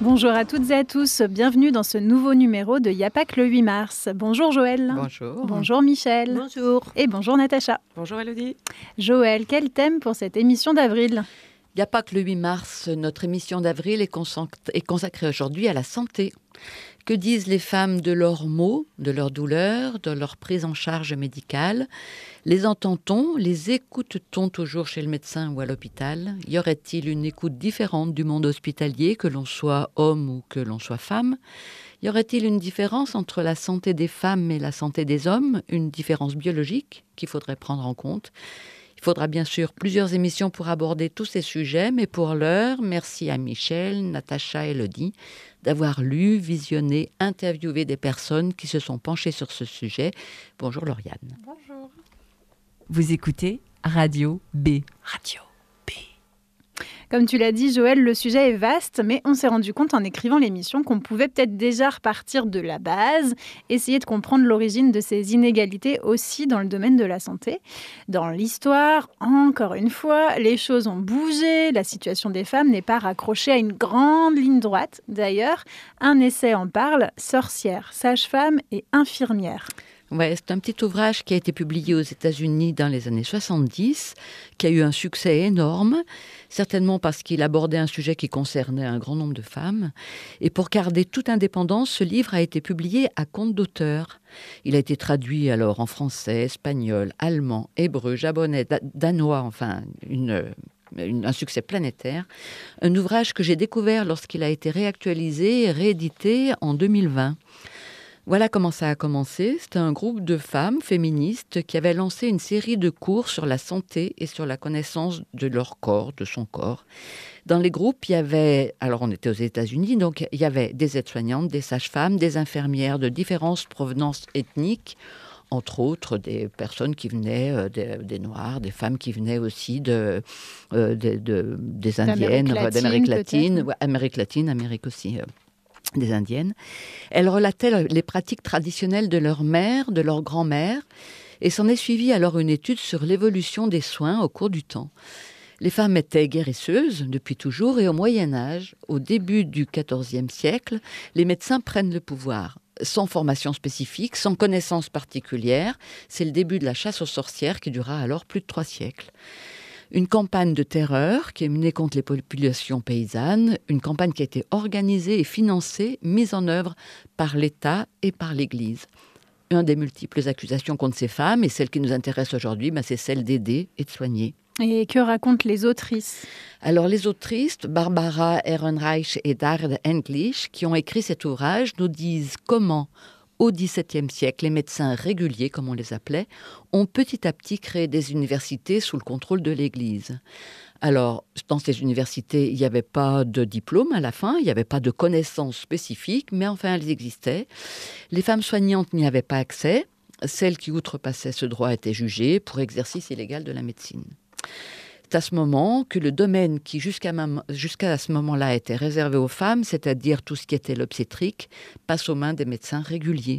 Bonjour à toutes et à tous, bienvenue dans ce nouveau numéro de Y'a pas que le 8 mars. Bonjour Joël. Bonjour. Bonjour Michel. Bonjour. Et bonjour Natacha. Bonjour Elodie. Joël, quel thème pour cette émission d'avril ? Il n'y a pas que le 8 mars, notre émission d'avril est consacrée aujourd'hui à la santé. Que disent les femmes de leurs maux, de leurs douleurs, de leur prise en charge médicale ? Les entend-on ? Les écoute-t-on toujours chez le médecin ou à l'hôpital ? Y aurait-il une écoute différente du monde hospitalier, que l'on soit homme ou que l'on soit femme ? Y aurait-il une différence entre la santé des femmes et la santé des hommes ? Une différence biologique qu'il faudrait prendre en compte ? Il faudra bien sûr plusieurs émissions pour aborder tous ces sujets, mais pour l'heure, merci à Michel, Natacha et Elodie d'avoir lu, visionné, interviewé des personnes qui se sont penchées sur ce sujet. Bonjour Lauriane. Bonjour. Vous écoutez Radio B. Radio B. Comme tu l'as dit Joël, le sujet est vaste, mais on s'est rendu compte en écrivant l'émission qu'on pouvait peut-être déjà repartir de la base, essayer de comprendre l'origine de ces inégalités aussi dans le domaine de la santé. Dans l'histoire, encore une fois, les choses ont bougé, la situation des femmes n'est pas raccrochée à une grande ligne droite. D'ailleurs, un essai en parle, Sorcières, sages-femmes et infirmières. Ouais, c'est un petit ouvrage qui a été publié aux États-Unis dans les années 70, qui a eu un succès énorme, certainement parce qu'il abordait un sujet qui concernait un grand nombre de femmes. Et pour garder toute indépendance, ce livre a été publié à compte d'auteur. Il a été traduit alors en français, espagnol, allemand, hébreu, japonais, danois, enfin un succès planétaire. Un ouvrage que j'ai découvert lorsqu'il a été réactualisé et réédité en 2020. Voilà comment ça a commencé. C'était un groupe de femmes féministes qui avaient lancé une série de cours sur la santé et sur la connaissance de leur corps, de son corps. Dans les groupes, il y avait, alors on était aux États-Unis, donc il y avait des aides-soignantes, des sages-femmes, des infirmières de différentes provenances ethniques, entre autres des personnes qui venaient des Noirs, des femmes qui venaient aussi des Indiennes, d'Amérique latine, Amérique latine, Amérique aussi. Des Indiennes. Elles relataient les pratiques traditionnelles de leur mère, de leur grand-mère, et s'en est suivie alors une étude sur l'évolution des soins au cours du temps. Les femmes étaient guérisseuses depuis toujours, et au Moyen-Âge, au début du XIVe siècle, les médecins prennent le pouvoir. Sans formation spécifique, sans connaissance particulière, c'est le début de la chasse aux sorcières qui dura alors plus de 3 siècles. Une campagne de terreur qui est menée contre les populations paysannes, une campagne qui a été organisée et financée, mise en œuvre par l'État et par l'Église. Une des multiples accusations contre ces femmes, et celle qui nous intéresse aujourd'hui, c'est celle d'aider et de soigner. Et que racontent les autrices ? Alors les autrices, Barbara Ehrenreich et Darde Endlich, qui ont écrit cet ouvrage, nous disent comment, au XVIIe siècle, les médecins réguliers, comme on les appelait, ont petit à petit créé des universités sous le contrôle de l'Église. Alors, dans ces universités, il n'y avait pas de diplôme à la fin, il n'y avait pas de connaissances spécifiques, mais enfin, elles existaient. Les femmes soignantes n'y avaient pas accès. Celles qui outrepassaient ce droit étaient jugées pour exercice illégal de la médecine. C'est à ce moment que le domaine qui, jusqu'à ce moment-là, était réservé aux femmes, c'est-à-dire tout ce qui était l'obstétrique, passe aux mains des médecins réguliers.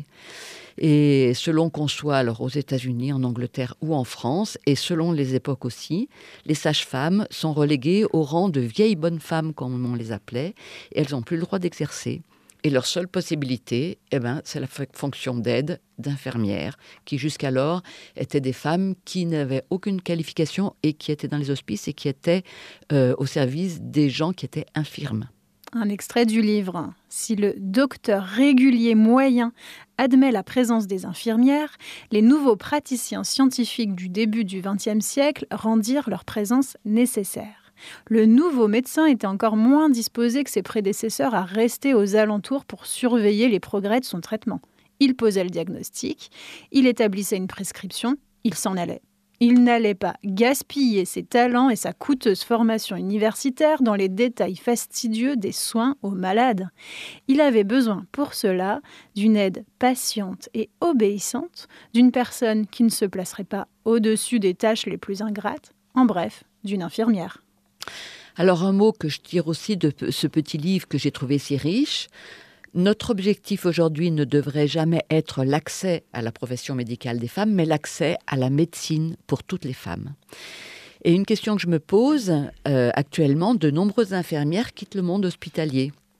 Et selon qu'on soit alors aux États-Unis, en Angleterre ou en France, et selon les époques aussi, les sages-femmes sont reléguées au rang de vieilles bonnes femmes, comme on les appelait, et elles n'ont plus le droit d'exercer. Et leur seule possibilité, c'est la fonction d'aide, d'infirmière, qui jusqu'alors étaient des femmes qui n'avaient aucune qualification et qui étaient dans les hospices et qui étaient au service des gens qui étaient infirmes. Un extrait du livre. Si le docteur régulier moyen admet la présence des infirmières, les nouveaux praticiens scientifiques du début du XXe siècle rendirent leur présence nécessaire. Le nouveau médecin était encore moins disposé que ses prédécesseurs à rester aux alentours pour surveiller les progrès de son traitement. Il posait le diagnostic, il établissait une prescription, il s'en allait. Il n'allait pas gaspiller ses talents et sa coûteuse formation universitaire dans les détails fastidieux des soins aux malades. Il avait besoin pour cela d'une aide patiente et obéissante, d'une personne qui ne se placerait pas au-dessus des tâches les plus ingrates, en bref, d'une infirmière. Alors un mot que je tire aussi de ce petit livre que j'ai trouvé si riche. Notre objectif aujourd'hui ne devrait jamais être l'accès à la profession médicale des femmes, mais l'accès à la médecine pour toutes les femmes. Et une question que je me pose actuellement, de nombreuses infirmières quittent le monde hospitalier.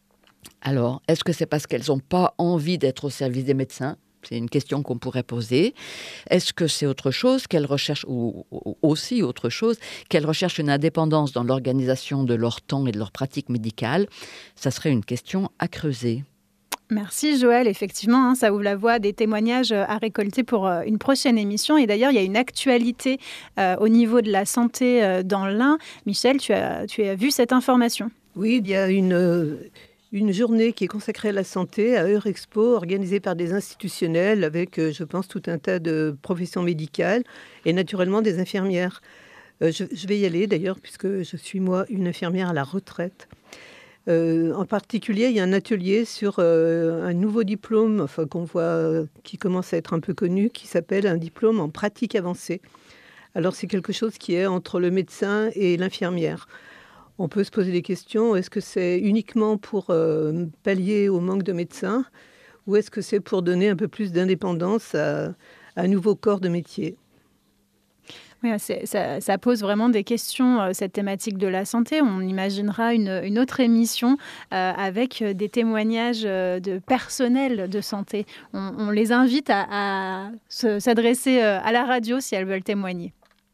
Alors, est-ce que c'est parce qu'elles n'ont pas envie d'être au service des médecins ? C'est une question qu'on pourrait poser. Est-ce que c'est autre chose qu'elles recherchent, ou aussi autre chose, qu'elles recherchent une indépendance dans l'organisation de leur temps et de leur pratique médicale ? Ça serait une question à creuser. Merci Joël, effectivement, ça ouvre la voie à des témoignages à récolter pour une prochaine émission. Et d'ailleurs, il y a une actualité au niveau de la santé dans l'Ain. Michel, tu as vu cette information ? Oui, il y a une journée qui est consacrée à la santé à Eurexpo, organisée par des institutionnels avec, je pense, tout un tas de professions médicales et naturellement des infirmières. Je vais y aller d'ailleurs, puisque je suis moi une infirmière à la retraite. En particulier, il y a un atelier sur un nouveau diplôme qu'on voit, qui commence à être un peu connu, qui s'appelle un diplôme en pratique avancée. Alors c'est quelque chose qui est entre le médecin et l'infirmière. On peut se poser des questions, est-ce que c'est uniquement pour pallier au manque de médecins ou est-ce que c'est pour donner un peu plus d'indépendance à un nouveau corps de métier ? Oui, ça pose vraiment des questions, cette thématique de la santé. On imaginera une autre émission avec des témoignages de personnel de santé. On les invite à s'adresser à la radio si elles veulent témoigner.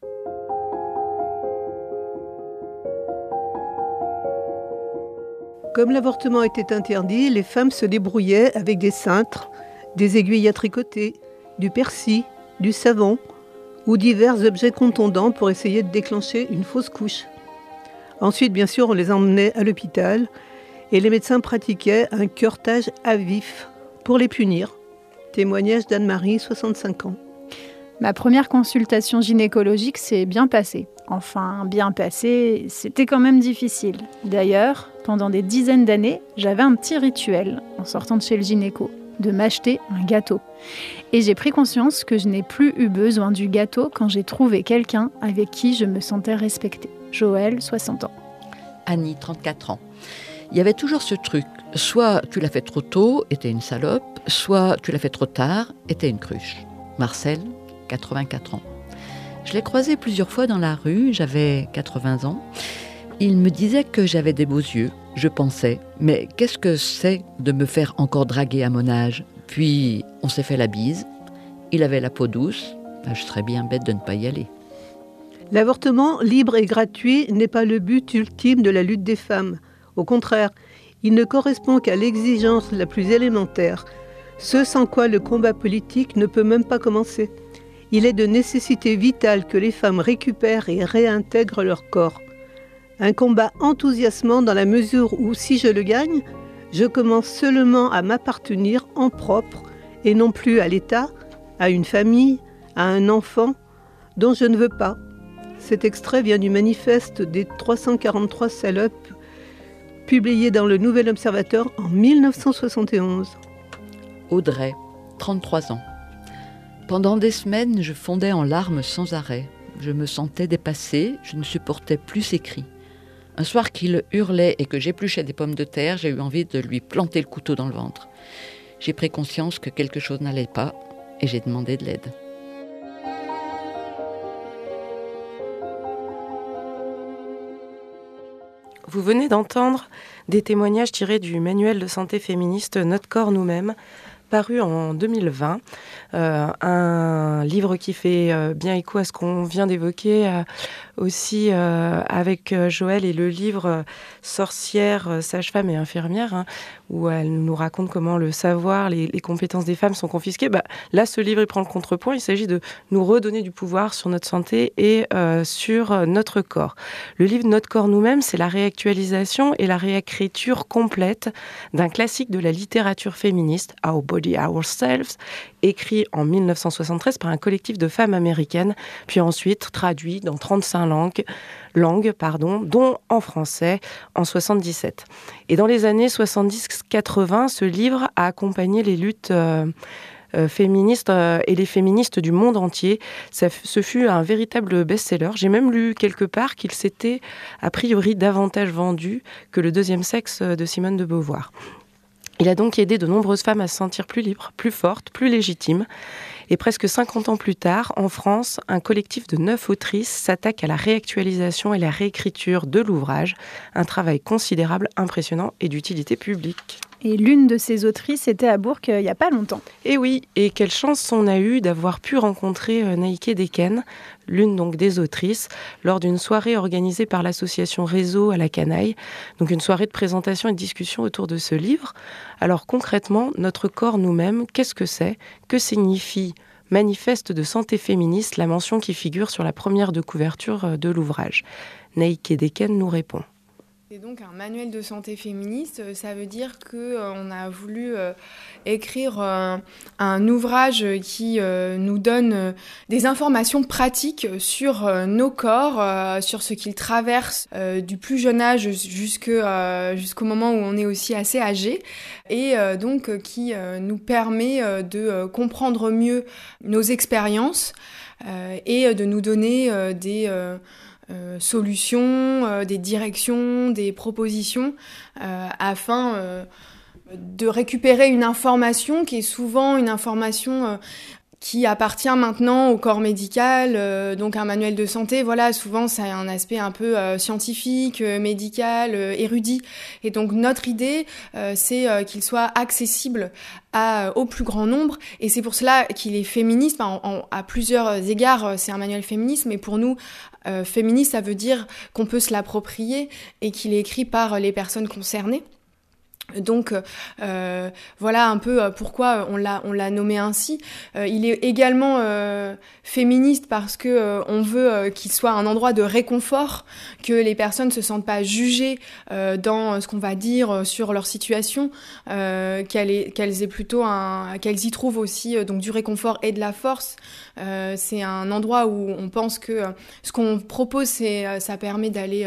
Comme l'avortement était interdit, les femmes se débrouillaient avec des cintres, des aiguilles à tricoter, du persil, du savon ou divers objets contondants pour essayer de déclencher une fausse couche. Ensuite, bien sûr, on les emmenait à l'hôpital et les médecins pratiquaient un curetage à vif pour les punir. Témoignage d'Anne-Marie, 65 ans. Ma première consultation gynécologique s'est bien passée. Enfin, bien passée, c'était quand même difficile. D'ailleurs, pendant des dizaines d'années, j'avais un petit rituel en sortant de chez le gynéco, de m'acheter un gâteau. Et j'ai pris conscience que je n'ai plus eu besoin du gâteau quand j'ai trouvé quelqu'un avec qui je me sentais respectée. Joël, 60 ans. Annie, 34 ans. Il y avait toujours ce truc, soit tu l'as fait trop tôt, et t'es une salope, soit tu l'as fait trop tard, et t'es une cruche. Marcel, 84 ans. Je l'ai croisé plusieurs fois dans la rue, j'avais 80 ans. Il me disait que j'avais des beaux yeux, je pensais, mais qu'est-ce que c'est de me faire encore draguer à mon âge ? Puis on s'est fait la bise, il avait la peau douce, je serais bien bête de ne pas y aller. L'avortement libre et gratuit n'est pas le but ultime de la lutte des femmes. Au contraire, il ne correspond qu'à l'exigence la plus élémentaire, ce sans quoi le combat politique ne peut même pas commencer. Il est de nécessité vitale que les femmes récupèrent et réintègrent leur corps. Un combat enthousiasmant dans la mesure où, si je le gagne, je commence seulement à m'appartenir en propre et non plus à l'État, à une famille, à un enfant dont je ne veux pas. Cet extrait vient du manifeste des 343 salopes publié dans le Nouvel Observateur en 1971. Audrey, 33 ans. Pendant des semaines, je fondais en larmes sans arrêt. Je me sentais dépassée, je ne supportais plus ses cris. Un soir qu'il hurlait et que j'épluchais des pommes de terre, j'ai eu envie de lui planter le couteau dans le ventre. J'ai pris conscience que quelque chose n'allait pas et j'ai demandé de l'aide. Vous venez d'entendre des témoignages tirés du manuel de santé féministe Notre corps nous-mêmes, paru en 2020, un livre qui fait bien écho à ce qu'on vient d'évoquer aussi avec Joël et le livre Sorcières, sages-femmes et infirmières, où elle nous raconte comment le savoir, les compétences des femmes sont confisquées. Là, ce livre il prend le contrepoint, il s'agit de nous redonner du pouvoir sur notre santé et sur notre corps. Le livre Notre corps nous-mêmes, c'est la réactualisation et la réécriture complète d'un classique de la littérature féministe, Our Body, Ourselves, écrit en 1973 par un collectif de femmes américaines, puis ensuite traduit dans 35 langues, dont en français en 1977. Et dans les années 70-80, ce livre a accompagné les luttes féministes et les féministes du monde entier. Ce fut un véritable best-seller. J'ai même lu quelque part qu'il s'était a priori davantage vendu que Le deuxième sexe de Simone de Beauvoir. Il a donc aidé de nombreuses femmes à se sentir plus libres, plus fortes, plus légitimes. Et presque 50 ans plus tard, en France, un collectif de 9 autrices s'attaque à la réactualisation et la réécriture de l'ouvrage, un travail considérable, impressionnant et d'utilité publique. Et l'une de ces autrices était à Bourg il n'y a pas longtemps. Et oui, et quelle chance on a eu d'avoir pu rencontrer Naïké Deken, l'une donc des autrices, lors d'une soirée organisée par l'association Réseau à la Canaille, donc une soirée de présentation et de discussion autour de ce livre. Alors concrètement, notre corps nous-mêmes, qu'est-ce que c'est ? Que signifie Manifeste de santé féministe, la mention qui figure sur la première de couverture de l'ouvrage ? Naïké Deken nous répond. C'est donc un manuel de santé féministe. Ça veut dire qu'on a voulu écrire un ouvrage qui nous donne des informations pratiques sur nos corps, sur ce qu'ils traversent du plus jeune âge jusqu'au moment où on est aussi assez âgé, et donc qui nous permet de comprendre mieux nos expériences et de nous donner des solutions, des directions, des propositions afin de récupérer une information qui est souvent une information qui appartient maintenant au corps médical, donc un manuel de santé, voilà, souvent ça a un aspect un peu scientifique, médical, érudit. Et donc notre idée, c'est qu'il soit accessible au plus grand nombre, et c'est pour cela qu'il est féministe. À plusieurs égards, c'est un manuel féministe, mais pour nous, féministe, ça veut dire qu'on peut se l'approprier et qu'il est écrit par les personnes concernées. Donc voilà un peu pourquoi on l'a nommé ainsi. Il est également féministe parce que on veut qu'il soit un endroit de réconfort, que les personnes se sentent pas jugées dans ce qu'on va dire sur leur situation, qu'elles y trouvent aussi donc du réconfort et de la force. C'est un endroit où on pense que ce qu'on propose, ça permet d'aller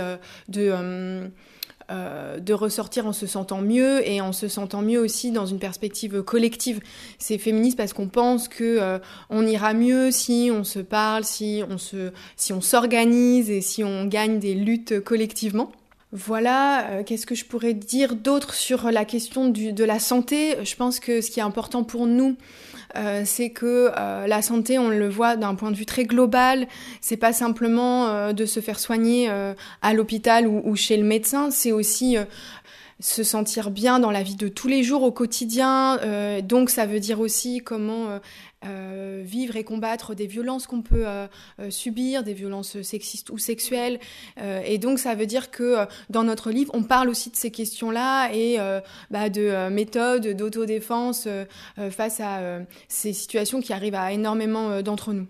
de ressortir en se sentant mieux, et en se sentant mieux aussi dans une perspective collective. C'est féministe parce qu'on pense que on ira mieux si on se parle, si on s'organise et si on gagne des luttes collectivement. Voilà, qu'est-ce que je pourrais dire d'autre sur la question de la santé ? Je pense que ce qui est important pour nous, c'est que la santé, on le voit d'un point de vue très global. C'est pas simplement de se faire soigner à l'hôpital ou chez le médecin, c'est aussi se sentir bien dans la vie de tous les jours, au quotidien. Donc ça veut dire aussi comment vivre et combattre des violences qu'on peut subir, des violences sexistes ou sexuelles. Et donc ça veut dire que dans notre livre, on parle aussi de ces questions-là et de méthodes d'autodéfense face à ces situations qui arrivent à énormément d'entre nous.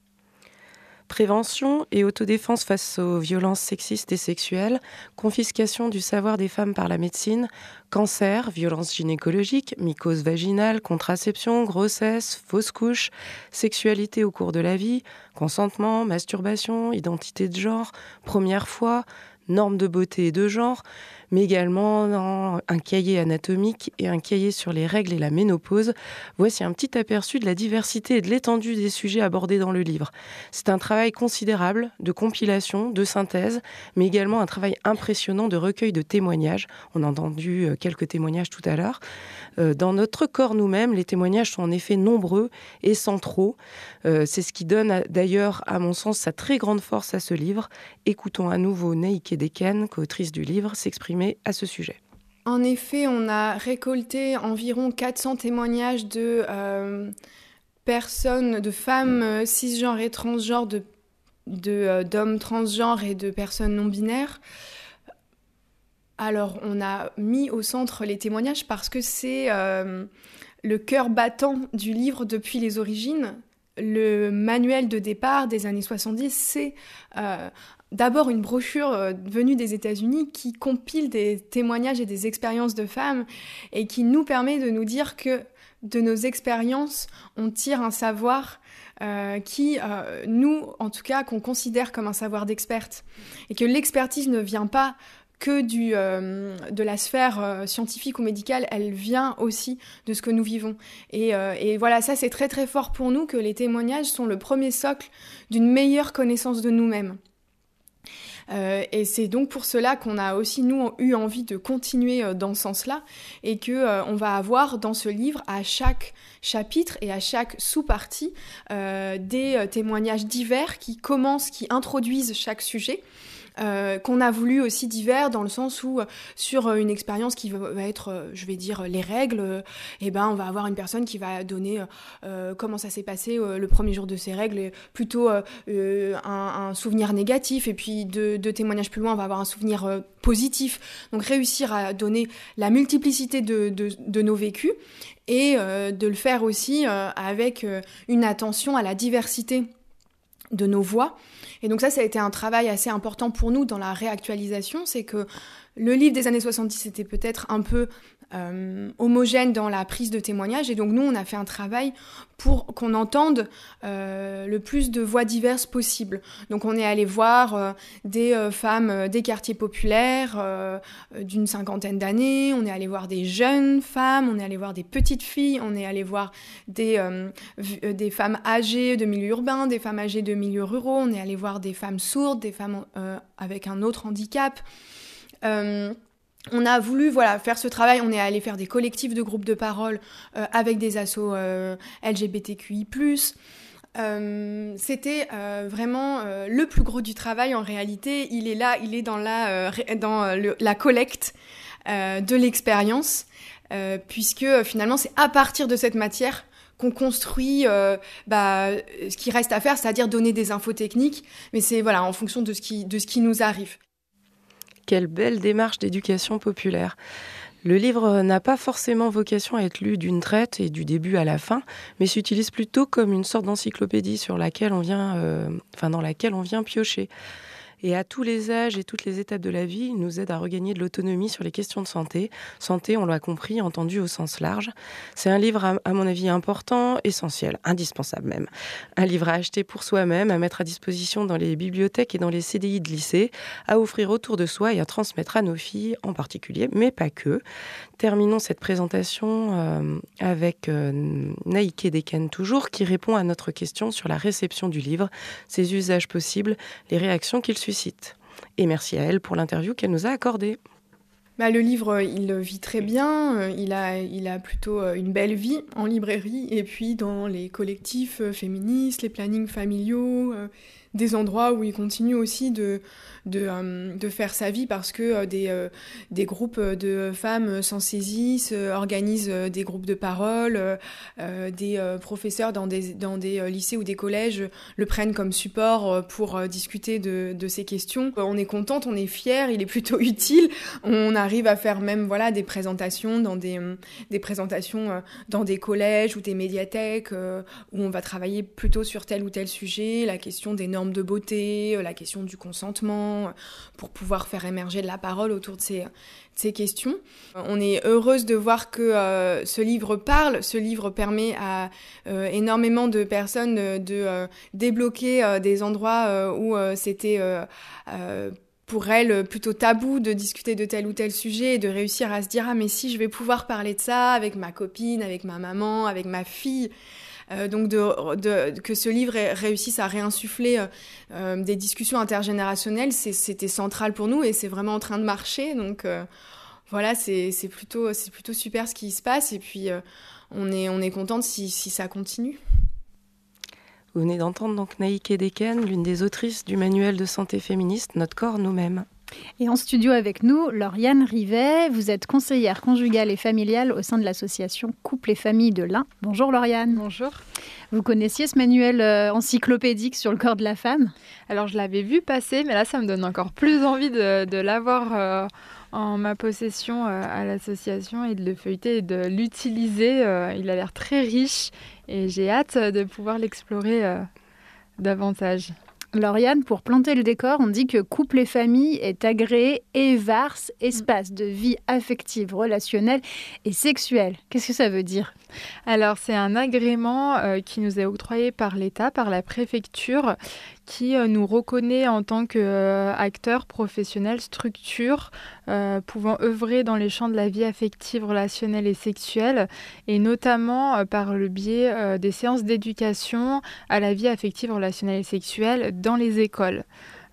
Prévention et autodéfense face aux violences sexistes et sexuelles, confiscation du savoir des femmes par la médecine, cancer, violences gynécologiques, mycose vaginale, contraception, grossesse, fausse couche, sexualité au cours de la vie, consentement, masturbation, identité de genre, première fois, normes de beauté et de genre, mais également un cahier anatomique et un cahier sur les règles et la ménopause. Voici un petit aperçu de la diversité et de l'étendue des sujets abordés dans le livre. C'est un travail considérable de compilation, de synthèse, mais également un travail impressionnant de recueil de témoignages. On a entendu quelques témoignages tout à l'heure. Dans notre corps nous-mêmes, les témoignages sont en effet nombreux et centraux. C'est ce qui donne d'ailleurs, à mon sens, sa très grande force à ce livre. Écoutons à nouveau Naïké Deken, co-autrice du livre, s'exprimer à ce sujet. En effet, on a récolté environ 400 témoignages de personnes, de femmes cisgenres et transgenres, d'hommes transgenres et de personnes non-binaires. Alors, on a mis au centre les témoignages parce que c'est le cœur battant du livre depuis les origines. Le manuel de départ des années 70, c'est d'abord une brochure venue des États-Unis qui compile des témoignages et des expériences de femmes et qui nous permet de nous dire que de nos expériences, on tire un savoir qui, nous, en tout cas, qu'on considère comme un savoir d'experte. Et que l'expertise ne vient pas que de la sphère scientifique ou médicale, elle vient aussi de ce que nous vivons. Et voilà, ça c'est très très fort pour nous, que les témoignages sont le premier socle d'une meilleure connaissance de nous-mêmes. Et c'est donc pour cela qu'on a aussi, nous, eu envie de continuer dans ce sens-là et qu'on va avoir dans ce livre, à chaque chapitre et à chaque sous-partie, des témoignages divers qui introduisent chaque sujet. Qu'on a voulu aussi divers dans le sens où sur une expérience qui va être, je vais dire, les règles, on va avoir une personne qui va donner comment ça s'est passé le premier jour de ces règles, et plutôt un souvenir négatif, et puis deux témoignages plus loin, on va avoir un souvenir positif. Donc réussir à donner la multiplicité de nos vécus et de le faire aussi avec une attention à la diversité de nos voix. Et donc ça a été un travail assez important pour nous dans la réactualisation, c'est que le livre des années 70 était peut-être un peu homogène dans la prise de témoignage, et donc nous on a fait un travail pour qu'on entende le plus de voix diverses possible. Donc on est allé voir des femmes des quartiers populaires d'une 50aine d'années, on est allé voir des jeunes femmes, on est allé voir des petites filles, on est allé voir des femmes âgées de milieux urbains, des femmes âgées de milieux ruraux, on est allé voir des femmes sourdes, des femmes avec un autre handicap. On a voulu faire ce travail, on est allé faire des collectifs de groupes de parole avec des assos LGBTQI+. C'était vraiment le plus gros du travail en réalité. Il est là, il est dans la collecte de l'expérience, puisque finalement c'est à partir de cette matière qu'on construit ce qui reste à faire, c'est-à-dire donner des infos techniques, mais c'est en fonction de ce qui nous arrive. Quelle belle démarche d'éducation populaire. Le livre n'a pas forcément vocation à être lu d'une traite et du début à la fin, mais s'utilise plutôt comme une sorte d'encyclopédie dans laquelle on vient piocher. Et à tous les âges et toutes les étapes de la vie, il nous aide à regagner de l'autonomie sur les questions de santé. Santé, on l'a compris, entendu au sens large. C'est un livre, à mon avis, important, essentiel, indispensable même. Un livre à acheter pour soi-même, à mettre à disposition dans les bibliothèques et dans les CDI de lycée, à offrir autour de soi et à transmettre à nos filles en particulier, mais pas que. Terminons cette présentation avec Naïke Deken toujours, qui répond à notre question sur la réception du livre, ses usages possibles, les réactions qu'il suscite. Et merci à elle pour l'interview qu'elle nous a accordée. Le livre, il vit très bien, il a plutôt une belle vie en librairie et puis dans les collectifs féministes, les plannings familiaux, des endroits où il continue aussi de faire sa vie parce que des groupes de femmes s'en saisissent, organisent des groupes de parole, des professeurs dans des lycées ou des collèges le prennent comme support pour discuter de ces questions. On est contente, on est fière, il est plutôt utile. On arrive à faire même des présentations dans des présentations dans des collèges ou des médiathèques où on va travailler plutôt sur tel ou tel sujet, la question des normes de beauté, la question du consentement, pour pouvoir faire émerger de la parole autour de ces questions. On est heureuse de voir que ce livre parle, ce livre permet à énormément de personnes de débloquer des endroits où c'était pour elles plutôt tabou de discuter de tel ou tel sujet et de réussir à se dire « Ah mais si, je vais pouvoir parler de ça avec ma copine, avec ma maman, avec ma fille ». Donc que ce livre réussisse à réinsuffler des discussions intergénérationnelles, c'était central pour nous et c'est vraiment en train de marcher. Donc c'est plutôt super ce qui se passe et puis on est contente si ça continue. Vous venez d'entendre donc Naïke Deken, l'une des autrices du manuel de santé féministe Notre corps nous-mêmes. Et en studio avec nous, Lauriane Rivet, vous êtes conseillère conjugale et familiale au sein de l'association Couple et Famille de l'Ain. Bonjour Lauriane. Bonjour. Vous connaissiez ce manuel encyclopédique sur le corps de la femme ? Alors je l'avais vu passer, mais là ça me donne encore plus envie de l'avoir en ma possession à l'association et de le feuilleter et de l'utiliser. Il a l'air très riche et j'ai hâte de pouvoir l'explorer davantage. Lauriane, pour planter le décor, on dit que Couple et Famille est agréé EVARS, espace de vie affective, relationnelle et sexuelle. Qu'est-ce que ça veut dire ? Alors, c'est un agrément qui nous est octroyé par l'État, par la préfecture, qui nous reconnaît en tant qu'acteurs professionnels, structures pouvant œuvrer dans les champs de la vie affective, relationnelle et sexuelle, et notamment par le biais des séances d'éducation à la vie affective, relationnelle et sexuelle dans les écoles.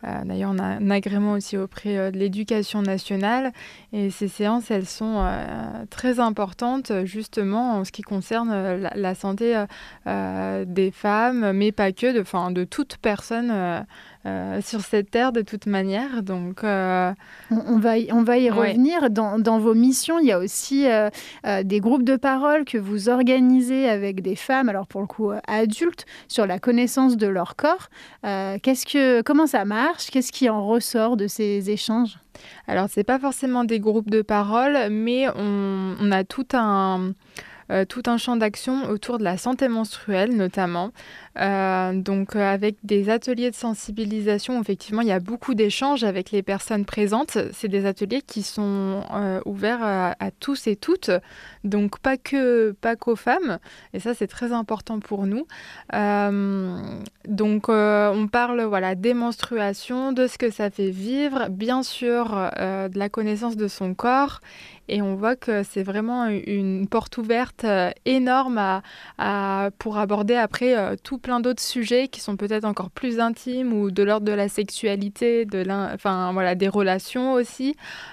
D'ailleurs, on a un agrément aussi auprès de l'Éducation nationale. Et ces séances, elles sont très importantes, justement, en ce qui concerne la santé des femmes, mais pas que, de toute personne sur cette terre, de toute manière. Donc, on va y revenir. Dans vos missions, il y a aussi des groupes de parole que vous organisez avec des femmes, alors pour le coup adultes, sur la connaissance de leur corps. Comment ça marche? Qu'est-ce qui en ressort de ces échanges? Alors, c'est pas forcément des groupes de parole, mais on a tout un champ d'action autour de la santé menstruelle, notamment. Avec des ateliers de sensibilisation, effectivement, il y a beaucoup d'échanges avec les personnes présentes. C'est des ateliers qui sont ouverts à tous et toutes, donc pas qu'aux femmes. Et ça, c'est très important pour nous. On parle des menstruations, de ce que ça fait vivre, bien sûr, de la connaissance de son corps. Et on voit que c'est vraiment une porte ouverte énorme pour aborder après tout plein d'autres sujets qui sont peut-être encore plus intimes ou de l'ordre de la sexualité, des relations aussi.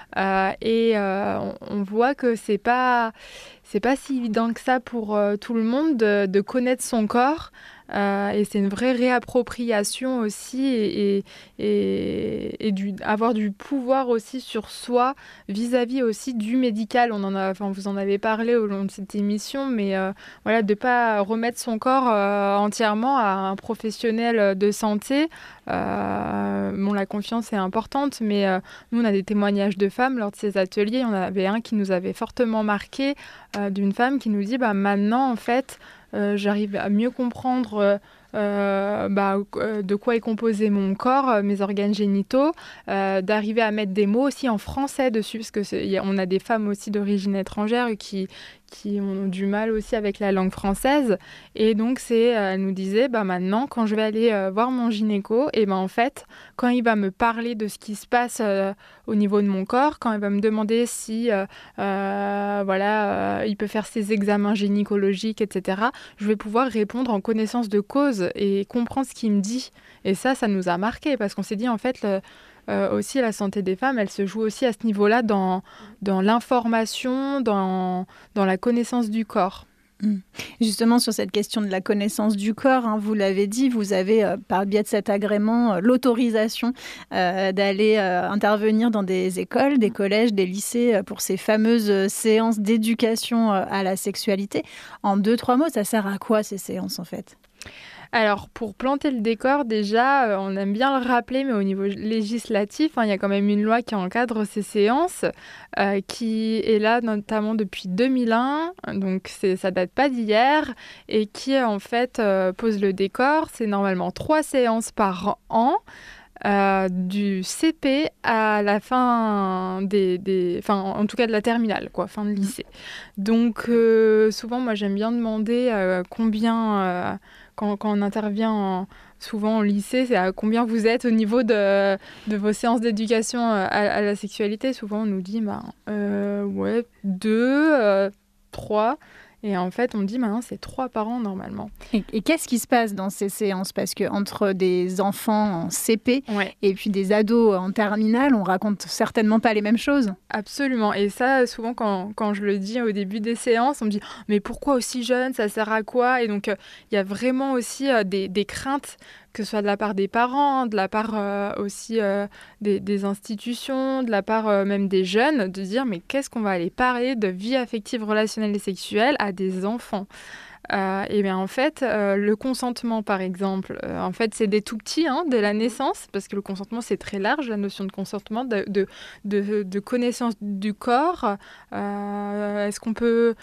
On voit que c'est pas si évident que ça pour tout le monde de connaître son corps. Et c'est une vraie réappropriation aussi et avoir du pouvoir aussi sur soi vis-à-vis aussi du médical. Vous en avez parlé au long de cette émission, mais de ne pas remettre son corps entièrement à un professionnel de santé. La confiance est importante, mais nous, on a des témoignages de femmes lors de ces ateliers. Il y en avait un qui nous avait fortement marqué, d'une femme qui nous dit maintenant, en fait, j'arrive à mieux comprendre de quoi est composé mon corps, mes organes génitaux, d'arriver à mettre des mots aussi en français dessus, parce qu'on a des femmes aussi d'origine étrangère qui ont du mal aussi avec la langue française. Et donc, elle nous disait, maintenant, quand je vais aller voir mon gynéco, en fait, quand il va me parler de ce qui se passe au niveau de mon corps, quand il va me demander si il peut faire ses examens gynécologiques, etc., je vais pouvoir répondre en connaissance de cause et comprendre ce qu'il me dit. Et ça nous a marqué, parce qu'on s'est dit, en fait, aussi la santé des femmes, elle se joue aussi à ce niveau-là dans l'information, dans la connaissance du corps. Justement, sur cette question de la connaissance du corps, vous l'avez dit, vous avez, par le biais de cet agrément, l'autorisation d'aller intervenir dans des écoles, des collèges, des lycées pour ces fameuses séances d'éducation à la sexualité. En 2-3 mots, ça sert à quoi ces séances en fait ? Alors, pour planter le décor, déjà, on aime bien le rappeler, mais au niveau législatif, il y a quand même une loi qui encadre ces séances, qui est là notamment depuis 2001, donc ça date pas d'hier, et qui, en fait, pose le décor. C'est normalement 3 séances par an, du CP à la fin en tout cas de la terminale, fin de lycée. Donc, souvent, moi, j'aime bien demander combien... Quand on intervient souvent au lycée, c'est à combien vous êtes au niveau de vos séances d'éducation à la sexualité. Souvent, on nous dit 2, 3. Et en fait, on dit maintenant, c'est 3 par an normalement. Et qu'est-ce qui se passe dans ces séances ? Parce qu'entre des enfants en CP et puis des ados en terminale, on raconte certainement pas les mêmes choses. Absolument. Et ça, souvent, quand je le dis au début des séances, on me dit « Mais pourquoi aussi jeune ? Ça sert à quoi ?» Et donc, il y a vraiment aussi des craintes, que ce soit de la part des parents, de la part aussi des institutions, de la part même des jeunes, de dire « Mais qu'est-ce qu'on va aller parler de vie affective, relationnelle et sexuelle à des enfants ?» Et bien en fait, le consentement par exemple, en fait c'est des tout petits dès la naissance, parce que le consentement c'est très large, la notion de consentement, de connaissance du corps. Est-ce qu'on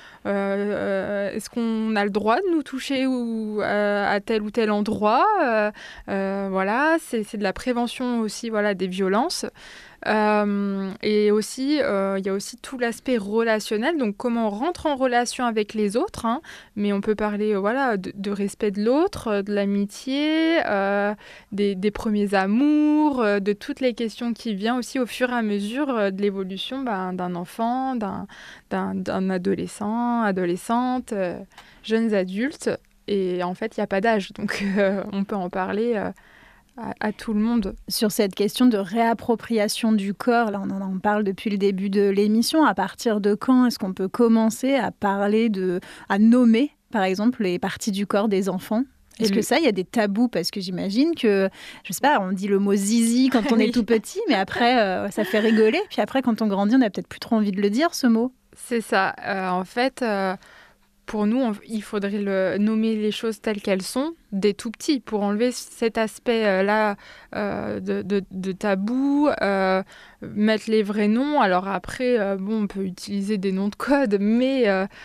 a le droit de nous toucher à tel ou tel endroit, c'est de la prévention aussi, des violences. Et aussi, il y a aussi tout l'aspect relationnel, donc comment on rentre en relation avec les autres, mais on peut parler de respect de l'autre, de l'amitié, des premiers amours, de toutes les questions qui viennent aussi au fur et à mesure de l'évolution d'un enfant, d'un adolescent, adolescente, jeunes adultes. Et en fait, il n'y a pas d'âge, donc on peut en parler à tout le monde. Sur cette question de réappropriation du corps, là on en parle depuis le début de l'émission, à partir de quand est-ce qu'on peut commencer à parler à nommer par exemple les parties du corps des enfants ? Est-ce que ça, il y a des tabous ? Parce que j'imagine que, je sais pas, on dit le mot zizi quand on est tout petit, mais après, ça fait rigoler. Puis après, quand on grandit, on n'a peut-être plus trop envie de le dire, ce mot. C'est ça. En fait, pour nous, il faudrait nommer les choses telles qu'elles sont dès tout petit pour enlever cet aspect-là de tabou, mettre les vrais noms. Alors après, on peut utiliser des noms de code, mais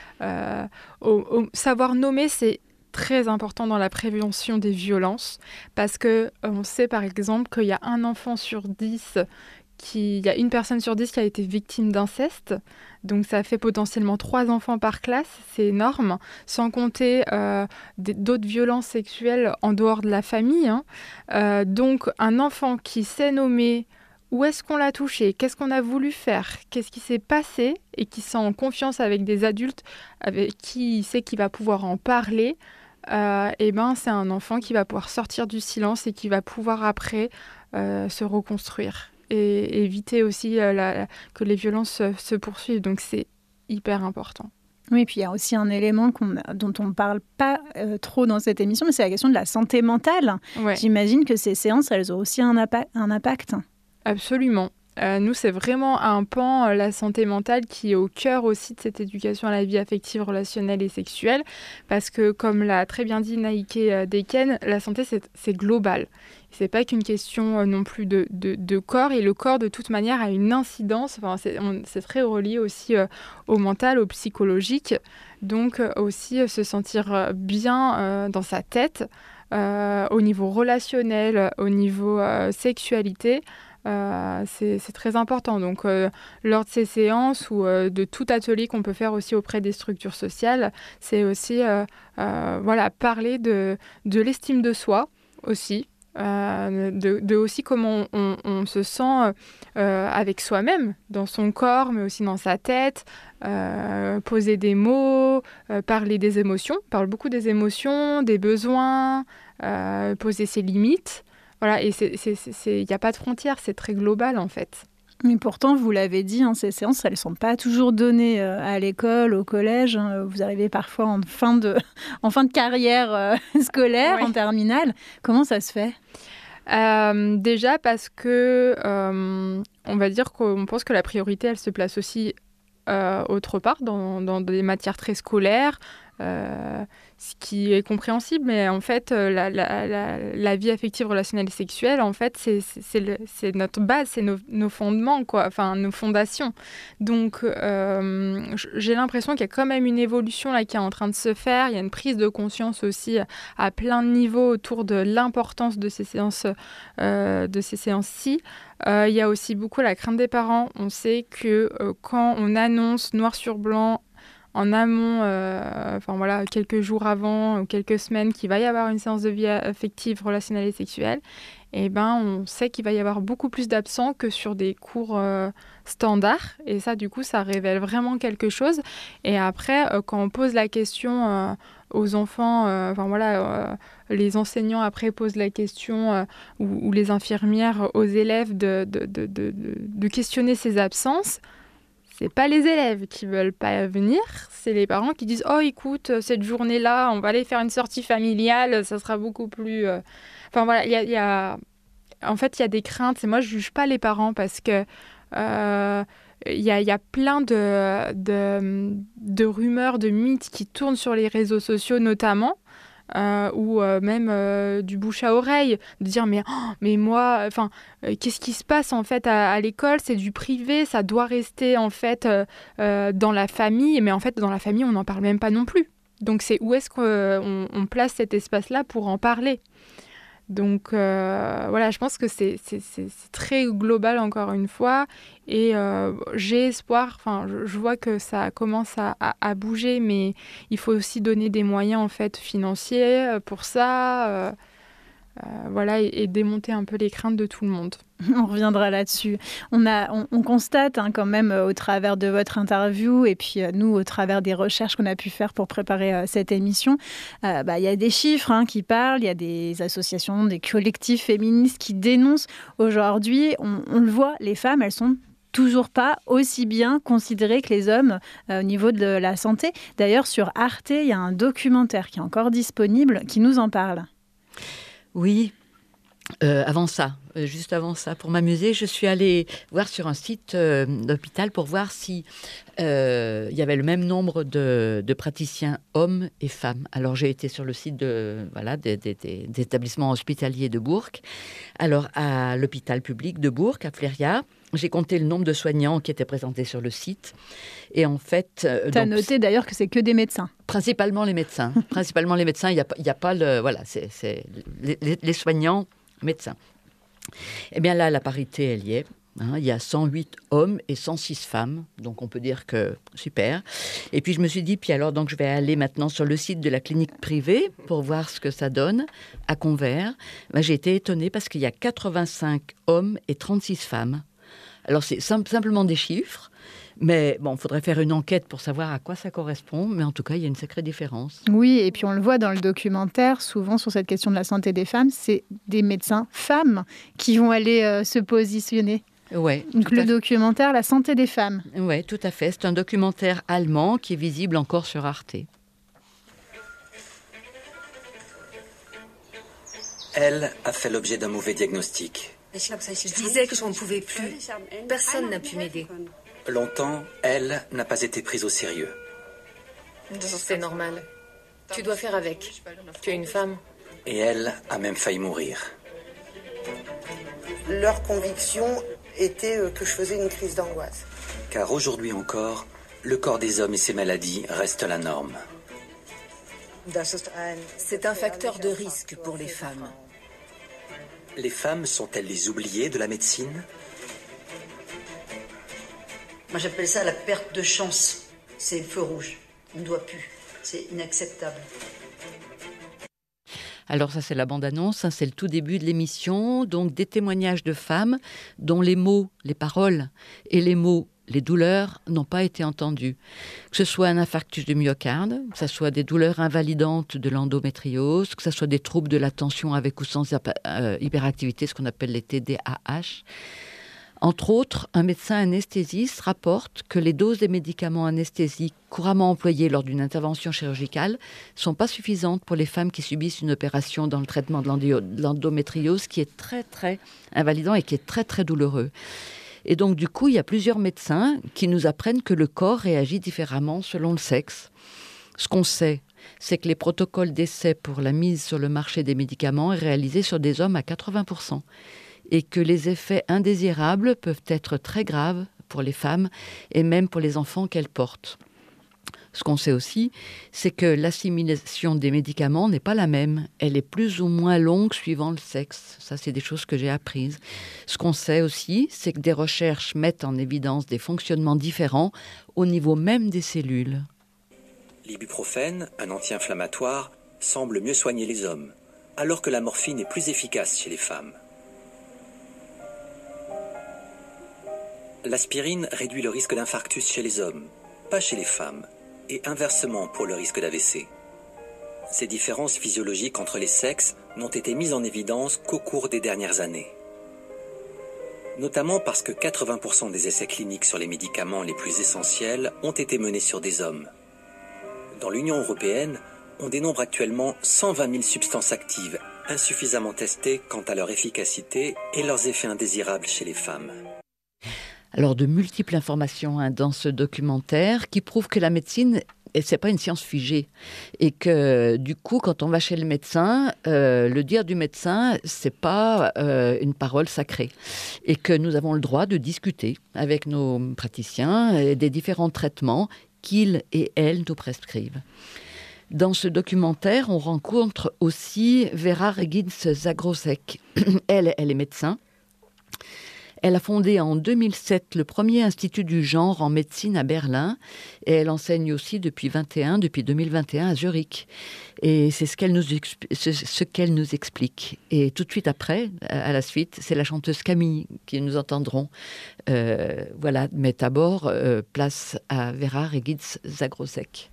savoir nommer, c'est très important dans la prévention des violences parce que on sait par exemple qu'il y a un enfant sur 10 il y a une personne sur 10 qui a été victime d'inceste, donc ça fait potentiellement 3 enfants par classe, c'est énorme, sans compter d'autres violences sexuelles en dehors de la famille. Donc un enfant qui sait nommer où est-ce qu'on l'a touché, qu'est-ce qu'on a voulu faire, qu'est-ce qui s'est passé et qui sent en confiance avec des adultes avec qui il sait qu'il va pouvoir en parler, c'est un enfant qui va pouvoir sortir du silence et qui va pouvoir après se reconstruire et éviter aussi que les violences se poursuivent. Donc c'est hyper important. Oui, puis il y a aussi un élément dont on ne parle pas trop dans cette émission, mais c'est la question de la santé mentale. Ouais. J'imagine que ces séances, elles ont aussi un impact. Absolument. Nous, c'est vraiment un pan, la santé mentale, qui est au cœur aussi de cette éducation à la vie affective, relationnelle et sexuelle. Parce que, comme l'a très bien dit Naïke Deken, la santé, c'est global. C'est pas qu'une question non plus de corps. Et le corps, de toute manière, a une incidence. Enfin, c'est très relié aussi au mental, au psychologique. Donc, aussi se sentir bien dans sa tête, au niveau relationnel, au niveau sexualité. C'est très important. Donc, lors de ces séances ou de tout atelier qu'on peut faire aussi auprès des structures sociales, c'est aussi parler de l'estime de soi aussi, de aussi comment on se sent avec soi-même, dans son corps, mais aussi dans sa tête, poser des mots, parler des émotions, parle beaucoup des émotions, des besoins, poser ses limites. Voilà, et il n'y a pas de frontières, c'est très global en fait. Mais pourtant, vous l'avez dit, ces séances, elles ne sont pas toujours données à l'école, au collège. Vous arrivez parfois en fin de carrière scolaire, en terminale. Comment ça se fait ? Déjà parce que, on va dire qu'on pense que la priorité, elle se place aussi autre part, dans des matières très scolaires, ce qui est compréhensible, mais en fait, la vie affective, relationnelle et sexuelle, en fait, c'est notre base, c'est nos fondements, quoi, enfin, nos fondations. Donc, j'ai l'impression qu'il y a quand même une évolution là qui est en train de se faire. Il y a une prise de conscience aussi à plein de niveaux autour de l'importance de ces séances, ci Il y a aussi beaucoup la crainte des parents. On sait que quand on annonce noir sur blanc, en amont, quelques jours avant ou quelques semaines, qu'il va y avoir une séance de vie affective, relationnelle et sexuelle, on sait qu'il va y avoir beaucoup plus d'absents que sur des cours standards. Et ça, du coup, ça révèle vraiment quelque chose. Et après, quand on pose la question aux enfants, les enseignants après posent la question, ou les infirmières aux élèves de questionner ces absences. C'est pas les élèves qui veulent pas venir, c'est les parents qui disent « Oh, écoute, cette journée-là, on va aller faire une sortie familiale, ça sera beaucoup plus... » Enfin, voilà, il y a des craintes. Et moi, je juge pas les parents parce que il y a plein de rumeurs, de mythes qui tournent sur les réseaux sociaux notamment, ou même du bouche à oreille, de dire mais moi, qu'est-ce qui se passe en fait à l'école, c'est du privé, ça doit rester en fait dans la famille, mais en fait dans la famille on n'en parle même pas non plus. Donc c'est où est-ce qu'on place cet espace-là pour en parler. Donc je pense que c'est très global encore une fois, et j'ai espoir, je vois que ça commence à bouger, mais il faut aussi donner des moyens en fait financiers pour ça. et démonter un peu les craintes de tout le monde. On reviendra là-dessus. On constate quand même au travers de votre interview et puis nous au travers des recherches qu'on a pu faire pour préparer cette émission, y a des chiffres qui parlent, il y a des associations, des collectifs féministes qui dénoncent aujourd'hui, on le voit, les femmes, elles sont toujours pas aussi bien considérées que les hommes au niveau de la santé. D'ailleurs, sur Arte, il y a un documentaire qui est encore disponible qui nous en parle. Oui. Juste avant ça, pour m'amuser, je suis allée voir sur un site d'hôpital pour voir si il y avait le même nombre de praticiens hommes et femmes. Alors j'ai été sur le site des établissements hospitaliers de Bourg. Alors à l'hôpital public de Bourg, à Fléria, j'ai compté le nombre de soignants qui étaient présentés sur le site. Et en fait... Tu as noté d'ailleurs que c'est que des médecins. Principalement les médecins. Il n'y a pas le... Voilà, c'est les soignants médecins. Eh bien là, la parité, elle y est. Il y a 108 hommes et 106 femmes, donc on peut dire que super. Et puis je me suis dit, donc je vais aller maintenant sur le site de la clinique privée pour voir ce que ça donne à Convers. J'ai été étonnée parce qu'il y a 85 hommes et 36 femmes. Alors c'est simplement des chiffres, mais il faudrait faire une enquête pour savoir à quoi ça correspond, mais en tout cas, il y a une sacrée différence. Oui, et puis on le voit dans le documentaire, souvent sur cette question de la santé des femmes, c'est des médecins femmes qui vont aller se positionner. Ouais, donc le documentaire La santé des femmes. Oui, tout à fait. C'est un documentaire allemand qui est visible encore sur Arte. Elle a fait l'objet d'un mauvais diagnostic. Je disais que je n'en pouvais plus. Personne n'a pu m'aider. Longtemps, elle n'a pas été prise au sérieux. C'est normal. Tu dois faire avec. Tu es une femme. Et elle a même failli mourir. Leur conviction était que je faisais une crise d'angoisse. Car aujourd'hui encore, le corps des hommes et ses maladies restent la norme. C'est un facteur de risque pour les femmes. Les femmes sont-elles les oubliées de la médecine ? Moi, j'appelle ça la perte de chance. C'est le feu rouge. On ne doit plus. C'est inacceptable. Alors ça, c'est la bande-annonce, c'est le tout début de l'émission. Donc des témoignages de femmes dont les mots, les paroles et les mots, les douleurs n'ont pas été entendus. Que ce soit un infarctus du myocarde, que ce soit des douleurs invalidantes de l'endométriose, que ce soit des troubles de l'attention avec ou sans hyperactivité, ce qu'on appelle les TDAH. Entre autres, un médecin anesthésiste rapporte que les doses des médicaments anesthésiques couramment employés lors d'une intervention chirurgicale ne sont pas suffisantes pour les femmes qui subissent une opération dans le traitement de l'endométriose qui est très, très invalidant et qui est très, très douloureux. Et donc, du coup, il y a plusieurs médecins qui nous apprennent que le corps réagit différemment selon le sexe. Ce qu'on sait, c'est que les protocoles d'essai pour la mise sur le marché des médicaments est réalisé sur des hommes à 80%. Et que les effets indésirables peuvent être très graves pour les femmes et même pour les enfants qu'elles portent. Ce qu'on sait aussi, c'est que l'assimilation des médicaments n'est pas la même. Elle est plus ou moins longue suivant le sexe. Ça, c'est des choses que j'ai apprises. Ce qu'on sait aussi, c'est que des recherches mettent en évidence des fonctionnements différents au niveau même des cellules. L'ibuprofène, un anti-inflammatoire, semble mieux soigner les hommes, alors que la morphine est plus efficace chez les femmes. L'aspirine réduit le risque d'infarctus chez les hommes, pas chez les femmes, et inversement pour le risque d'AVC. Ces différences physiologiques entre les sexes n'ont été mises en évidence qu'au cours des dernières années. Notamment parce que 80% des essais cliniques sur les médicaments les plus essentiels ont été menés sur des hommes. Dans l'Union européenne, on dénombre actuellement 120 000 substances actives, insuffisamment testées quant à leur efficacité et leurs effets indésirables chez les femmes. Alors, de multiples informations dans ce documentaire qui prouvent que la médecine, c'est pas une science figée. Et que, du coup, quand on va chez le médecin, le dire du médecin, c'est pas une parole sacrée. Et que nous avons le droit de discuter avec nos praticiens des différents traitements qu'ils et elles nous prescrivent. Dans ce documentaire, on rencontre aussi Vera Regins-Zagrosek. Elle est médecin. Elle a fondé en 2007 le premier institut du genre en médecine à Berlin et elle enseigne aussi depuis 2021 à Zurich. Et c'est ce qu'elle nous explique. Et tout de suite après, à la suite, c'est la chanteuse Camille que nous entendrons. Voilà, mais d'abord, place à Vera Regitz-Zagroszek.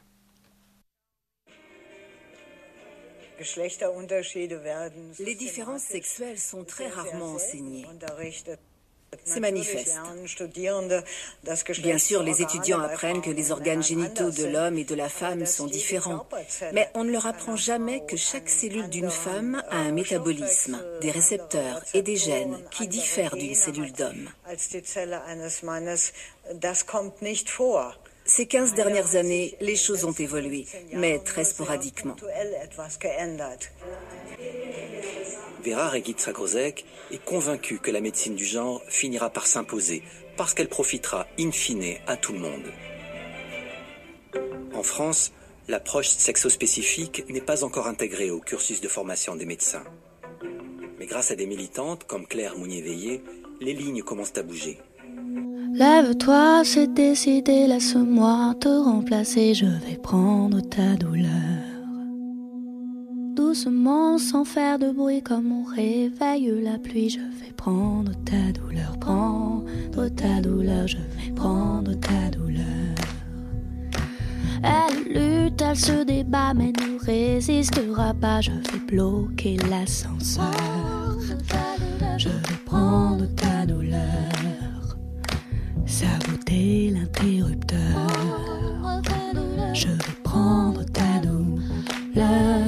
Les différences sexuelles sont très rarement enseignées. C'est manifeste. Bien sûr, les étudiants apprennent que les organes génitaux de l'homme et de la femme sont différents, mais on ne leur apprend jamais que chaque cellule d'une femme a un métabolisme, des récepteurs et des gènes qui diffèrent d'une cellule d'homme. Ces 15 dernières années, les choses ont évolué, mais très sporadiquement. Vera Regitz-Zagroszek est convaincue que la médecine du genre finira par s'imposer parce qu'elle profitera in fine à tout le monde. En France, l'approche sexospécifique n'est pas encore intégrée au cursus de formation des médecins. Mais grâce à des militantes comme Claire Mounier-Veillé, les lignes commencent à bouger. Lève-toi, c'est décidé, laisse-moi te remplacer, je vais prendre ta douleur. Doucement, sans faire de bruit, comme on réveille la pluie, je vais prendre ta douleur, prendre ta douleur, je vais prendre ta douleur. Elle lutte, elle se débat, mais ne résistera pas, je vais bloquer l'ascenseur. Je vais prendre ta douleur, saboter l'interrupteur. Je vais prendre ta douleur.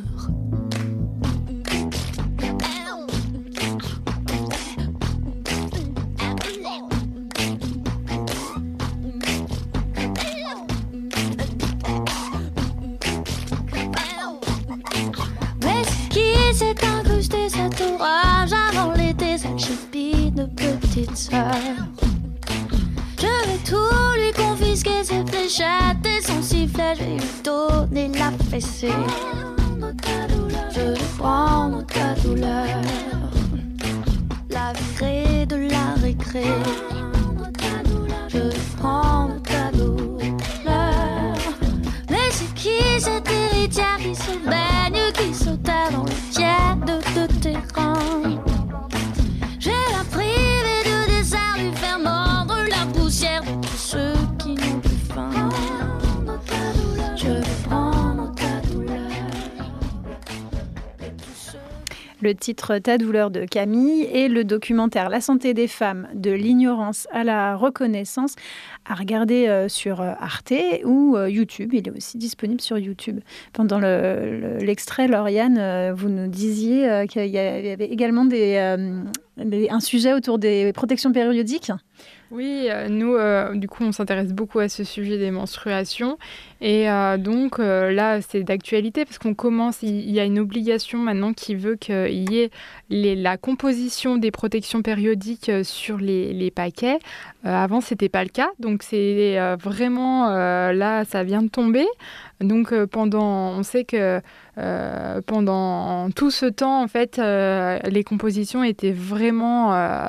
Mais c'est qui s'est incrusté cet orage avant l'été, cette chépine de petite sœur? Je vais tout lui confisquer, ses fléchettes et son sifflet, je vais lui donner la fessée. Je vais prendre ta douleur, la virer de la récré. Je vais prendre ta douleur. Mais c'est qui cette héritière qui se baigne, qui se terre dans le tiède de terrain? Je vais la priver de dessert, lui faire mordre la poussière de tous ceux qui n'ont plus faim. Je vais prendre ta douleur. Le titre Ta douleur de Camille et le documentaire La santé des femmes, de l'ignorance à la reconnaissance, à regarder sur Arte ou YouTube. Il est aussi disponible sur YouTube. Pendant l'extrait, Lauriane, vous nous disiez qu'il y avait également un sujet autour des protections périodiques. Oui, nous, du coup, on s'intéresse beaucoup à ce sujet des menstruations. Et donc, là, c'est d'actualité parce qu'on commence, il y a une obligation maintenant qui veut qu'il y ait la composition des protections périodiques sur les paquets. Avant, ce n'était pas le cas. Donc, c'est vraiment, là, ça vient de tomber. Donc, on sait que pendant tout ce temps, en fait, les compositions étaient vraiment...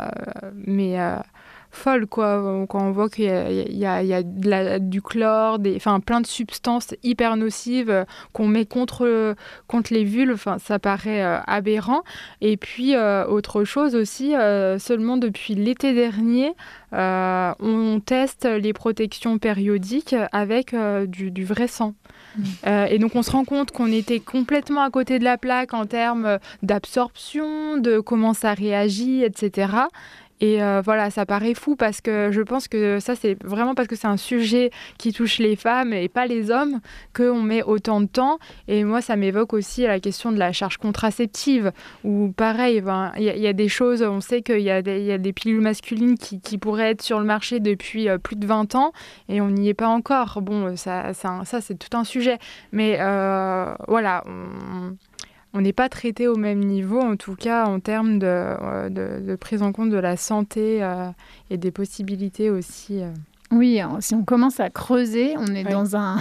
folle, quoi, quand on voit qu'il y a du chlore, plein de substances hyper nocives qu'on met contre les vulves, ça paraît aberrant. Et puis, autre chose aussi, seulement depuis l'été dernier, on teste les protections périodiques avec du vrai sang. Et donc, on se rend compte qu'on était complètement à côté de la plaque en termes d'absorption, de comment ça réagit, etc. Et voilà, ça paraît fou parce que je pense que ça, c'est vraiment parce que c'est un sujet qui touche les femmes et pas les hommes qu'on met autant de temps. Et moi, ça m'évoque aussi la question de la charge contraceptive où, pareil, il y a des choses, on sait qu'il y a des pilules masculines qui pourraient être sur le marché depuis plus de 20 ans et on n'y est pas encore. Bon, ça c'est tout un sujet. Mais voilà, on n'est pas traité au même niveau, en tout cas en termes de prise en compte de la santé et des possibilités aussi Oui, si on commence à creuser, on est dans un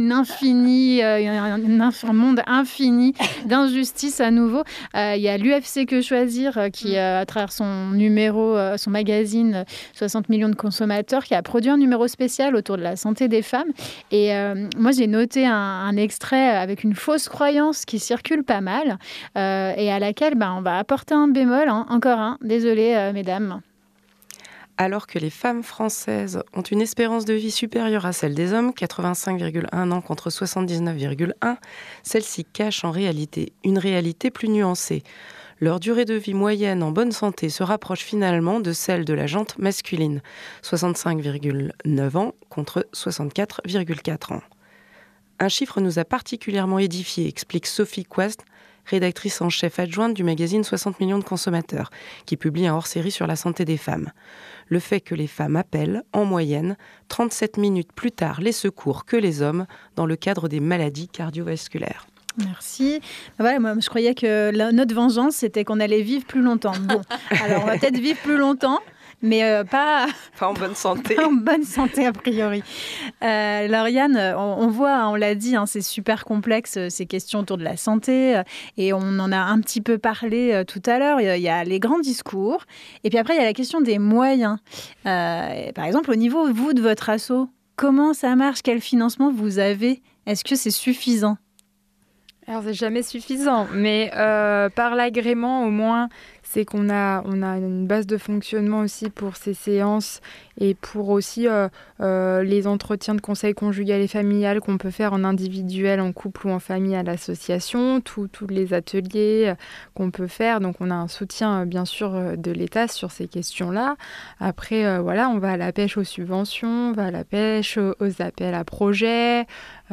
monde infini d'injustice à nouveau. Il y a l'UFC Que Choisir qui, à travers son numéro, son magazine 60 millions de consommateurs, qui a produit un numéro spécial autour de la santé des femmes. Et moi, j'ai noté un extrait avec une fausse croyance qui circule pas mal et à laquelle on va apporter un bémol, encore un. Désolée, mesdames. Alors que les femmes françaises ont une espérance de vie supérieure à celle des hommes, 85,1 ans contre 79,1, celle-ci cache en réalité une réalité plus nuancée. Leur durée de vie moyenne en bonne santé se rapproche finalement de celle de la gente masculine, 65,9 ans contre 64,4 ans. Un chiffre nous a particulièrement édifiés, explique Sophie Quast, rédactrice en chef adjointe du magazine 60 millions de consommateurs, qui publie un hors-série sur la santé des femmes. Le fait que les femmes appellent, en moyenne, 37 minutes plus tard les secours que les hommes dans le cadre des maladies cardiovasculaires. Merci. Voilà, moi, je croyais que notre vengeance, c'était qu'on allait vivre plus longtemps. Bon, alors on va peut-être vivre plus longtemps, mais pas en bonne santé. Pas en bonne santé, a priori. Lauriane, on voit, on l'a dit, c'est super complexe, ces questions autour de la santé, et on en a un petit peu parlé tout à l'heure. Il y a les grands discours, et puis après, il y a la question des moyens. Par exemple, au niveau, vous, de votre asso, comment ça marche? Quel financement vous avez? Est-ce que c'est suffisant? Alors, c'est jamais suffisant, mais par l'agrément, au moins, c'est qu'on a une base de fonctionnement aussi pour ces séances et pour aussi les entretiens de conseil conjugal et familial qu'on peut faire en individuel, en couple ou en famille à l'association, tous les ateliers qu'on peut faire. Donc, on a un soutien, bien sûr, de l'État sur ces questions-là. Après, on va à la pêche aux subventions, on va à la pêche aux appels à projets.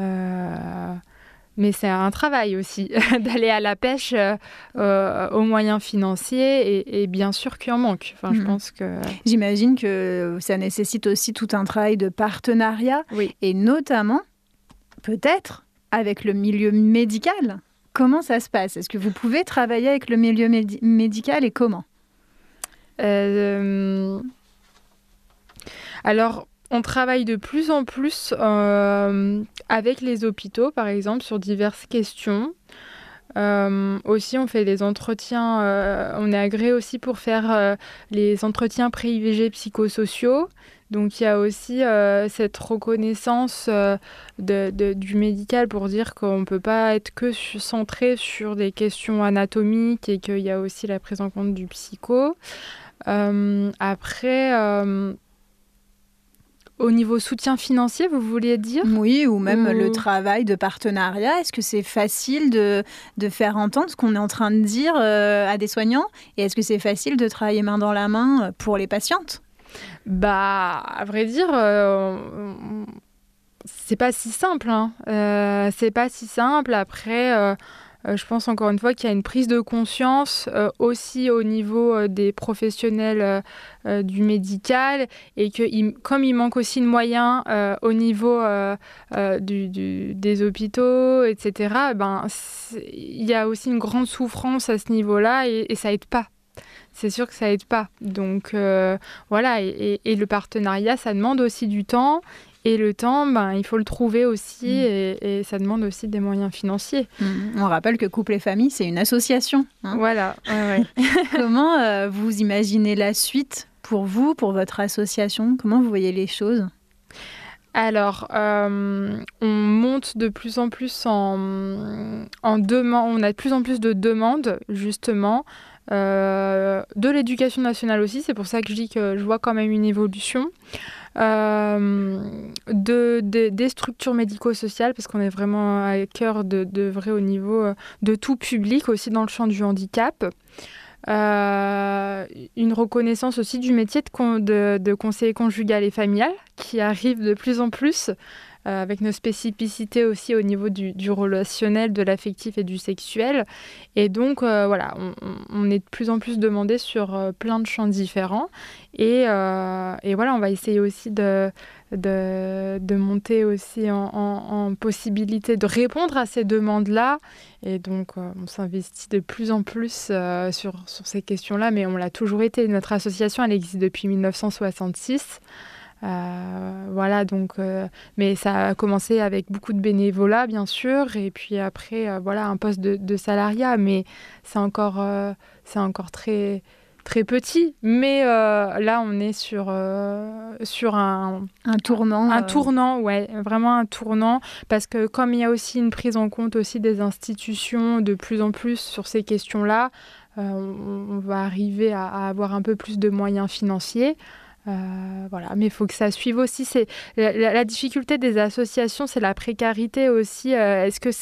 Mais c'est un travail aussi d'aller à la pêche aux moyens financiers et bien sûr qu'il en manque. Enfin, je pense que... J'imagine que ça nécessite aussi tout un travail de partenariat et notamment, peut-être, avec le milieu médical. Comment ça se passe? Est-ce que vous pouvez travailler avec le milieu médical et comment? Alors... On travaille de plus en plus avec les hôpitaux, par exemple, sur diverses questions. Aussi, on fait des entretiens, on est agréé aussi pour faire les entretiens pré-IVG psychosociaux. Donc, il y a aussi cette reconnaissance du médical pour dire qu'on ne peut pas être que centré sur des questions anatomiques et qu'il y a aussi la prise en compte du psycho. Au niveau soutien financier, vous vouliez dire? Oui, ou même le travail de partenariat. Est-ce que c'est facile de faire entendre ce qu'on est en train de dire à des soignants? Et est-ce que c'est facile de travailler main dans la main pour les patientes? À vrai dire, c'est pas si simple. C'est pas si simple. Après... je pense encore une fois qu'il y a une prise de conscience aussi au niveau des professionnels du médical et que comme il manque aussi de moyens au niveau des hôpitaux, etc., il y a aussi une grande souffrance à ce niveau-là et ça aide pas. C'est sûr que ça aide pas. Donc voilà, et le partenariat, ça demande aussi du temps. Et le temps, il faut le trouver aussi et ça demande aussi des moyens financiers. On rappelle que Couple et Famille, c'est une association. Voilà. Ouais. Comment vous imaginez la suite pour vous, pour votre association? Comment vous voyez les choses? Alors, on monte de plus en plus en demande. On a de plus en plus de demandes, justement. De l'éducation nationale aussi, c'est pour ça que je dis que je vois quand même une évolution. Des structures médico-sociales, parce qu'on est vraiment à cœur d'œuvrer au niveau de tout public, aussi dans le champ du handicap. Une reconnaissance aussi du métier de conseiller conjugal et familial, qui arrive de plus en plus, avec nos spécificités aussi au niveau du relationnel, de l'affectif et du sexuel. Et donc, on est de plus en plus demandé sur plein de champs différents. Et voilà, on va essayer aussi de monter aussi en possibilité de répondre à ces demandes-là. Et donc, on s'investit de plus en plus sur ces questions-là, mais on l'a toujours été. Notre association, elle existe depuis 1966. Voilà, donc, mais ça a commencé avec beaucoup de bénévolat, bien sûr, et puis après, voilà, un poste de salariat, mais c'est encore très, très petit. Mais là, on est sur un tournant. Un tournant, ouais, vraiment un tournant, parce que comme il y a aussi une prise en compte aussi des institutions de plus en plus sur ces questions-là, on va arriver à avoir un peu plus de moyens financiers. Voilà, mais il faut que ça suive aussi. C'est la difficulté des associations, c'est la précarité aussi. Est-ce que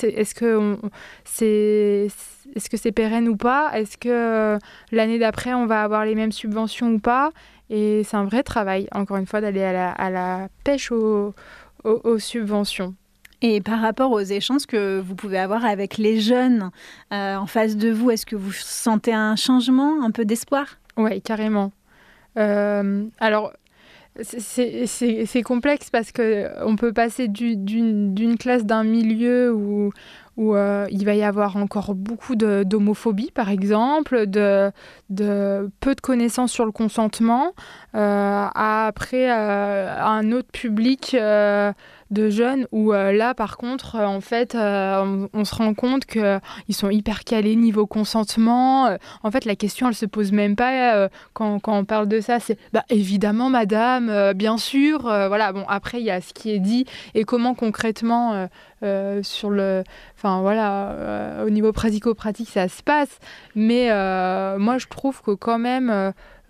c'est pérenne ou pas? Est-ce que l'année d'après on va avoir les mêmes subventions ou pas? Et c'est un vrai travail, encore une fois, d'aller à la pêche aux subventions. Et par rapport aux échanges que vous pouvez avoir avec les jeunes en face de vous, est-ce que vous sentez un changement, un peu d'espoir? Oui, carrément. Alors, c'est complexe parce qu'on peut passer d'une classe, d'un milieu où il va y avoir encore beaucoup d'homophobie, par exemple, de peu de connaissances sur le consentement, à un autre public de jeunes où là, par contre, en fait, on se rend compte qu'ils sont hyper calés niveau consentement. En fait, la question, elle se pose même pas quand on parle de ça. C'est évidemment, madame, bien sûr. Voilà. Bon, après, il y a ce qui est dit et comment concrètement sur le... Enfin, voilà, au niveau pratico-pratique, ça se passe. Mais moi, je trouve que quand même...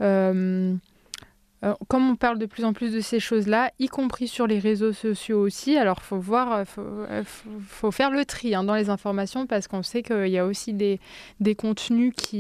comme on parle de plus en plus de ces choses-là, y compris sur les réseaux sociaux aussi, alors faut voir, faut faire le tri dans les informations, parce qu'on sait qu'il y a aussi des contenus qui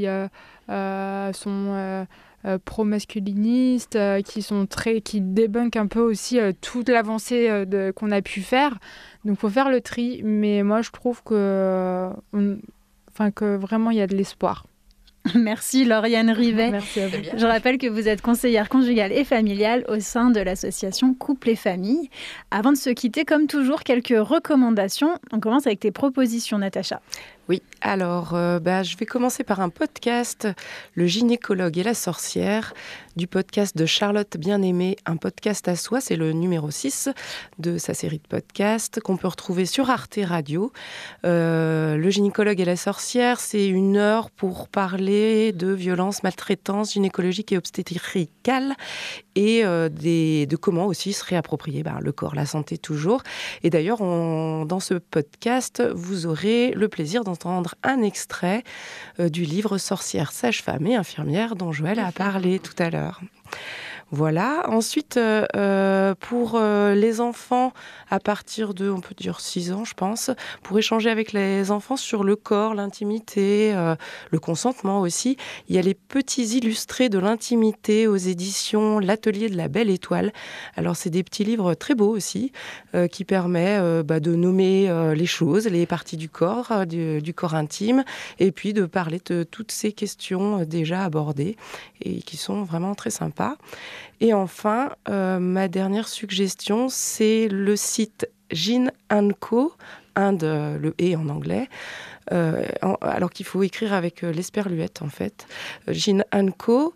sont pro-masculinistes, qui débunkent un peu aussi toute l'avancée qu'on a pu faire. Donc faut faire le tri, mais moi je trouve que vraiment il y a de l'espoir. Merci Lauriane Rivet. Merci à vous. Je rappelle que vous êtes conseillère conjugale et familiale au sein de l'association Couple et Famille. Avant de se quitter, comme toujours, quelques recommandations. On commence avec tes propositions, Natacha. Oui, alors je vais commencer par un podcast, Le gynécologue et la sorcière, du podcast de Charlotte Bien-Aimée, un podcast à soi, c'est le numéro 6 de sa série de podcasts qu'on peut retrouver sur Arte Radio. Le gynécologue et la sorcière, c'est 1 heure pour parler de violences, maltraitances gynécologiques et obstétricales et de comment aussi se réapproprier le corps, la santé toujours. Et d'ailleurs, dans ce podcast, vous aurez le plaisir d'entendre un extrait du livre Sorcière, sage-femme et infirmière dont Joëlle a parlé tout à l'heure. Voilà. Ensuite, pour les enfants à partir de, on peut dire 6 ans, je pense, pour échanger avec les enfants sur le corps, l'intimité, le consentement aussi, il y a les petits illustrés de l'intimité aux éditions L'Atelier de la Belle Étoile. Alors, c'est des petits livres très beaux aussi, qui permettent de nommer les choses, les parties du corps, du corps intime, et puis de parler de toutes ces questions déjà abordées et qui sont vraiment très sympas. Et enfin, ma dernière suggestion, c'est le site Gin & Co, le « et » en anglais, alors qu'il faut écrire avec l'esperluette en fait. Gin & Co,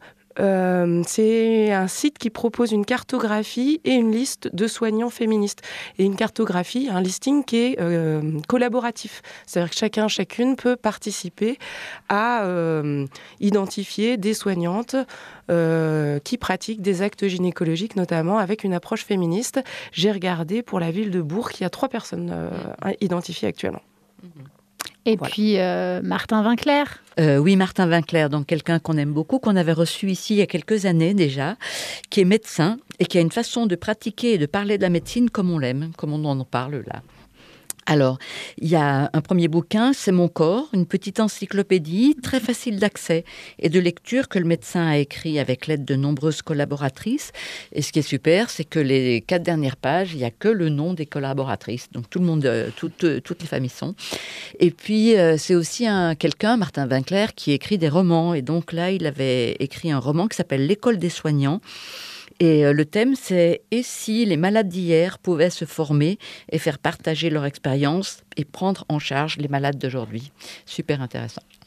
c'est un site qui propose une cartographie et une liste de soignants féministes. Et une cartographie, un listing qui est collaboratif. C'est-à-dire que chacune peut participer à identifier des soignantes qui pratiquent des actes gynécologiques, notamment avec une approche féministe. J'ai regardé pour la ville de Bourg, il y a 3 personnes identifiées actuellement. Et puis Martin Winkler. Oui, Martin Winkler, donc quelqu'un qu'on aime beaucoup, qu'on avait reçu ici il y a quelques années déjà, qui est médecin et qui a une façon de pratiquer et de parler de la médecine comme on l'aime, comme on en parle là. Alors, il y a un premier bouquin, C'est mon corps, une petite encyclopédie très facile d'accès et de lecture que le médecin a écrit avec l'aide de nombreuses collaboratrices. Et ce qui est super, c'est que les 4 dernières pages, il n'y a que le nom des collaboratrices. Donc tout le monde, toutes les familles sont. Et puis, c'est aussi quelqu'un, Martin Winkler, qui écrit des romans. Et donc là, il avait écrit un roman qui s'appelle L'école des soignants. Et le thème, c'est « Et si les malades d'hier pouvaient se former et faire partager leur expérience et prendre en charge les malades d'aujourd'hui ?» Super intéressant.